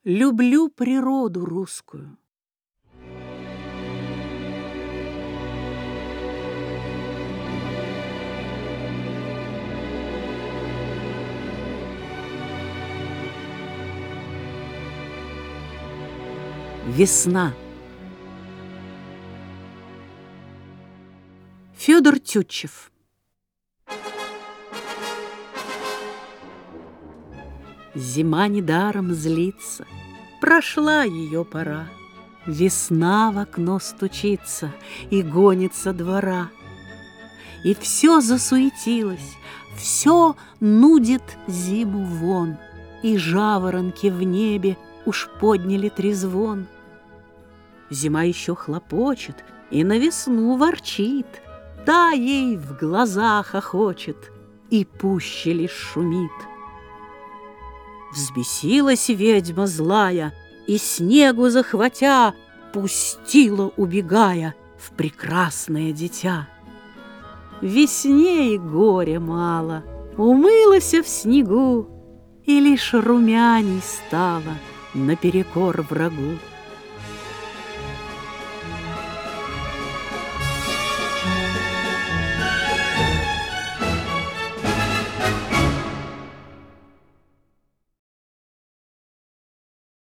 люблю природу русскую. Весна. Федор Тютчев. Зима недаром злится, прошла ее пора. Весна в окно стучится и гонится двора. И все засуетилось, все нудит зиму вон, и жаворонки в небе уж подняли трезвон. Зима еще хлопочет и на весну ворчит, та ей в глазах охочет и пуще лишь шумит. Взбесилась ведьма злая и, снегу захватя, пустила, убегая, в прекрасное дитя. Весне и горя мало, умылася в снегу, и лишь румяней стала наперекор врагу.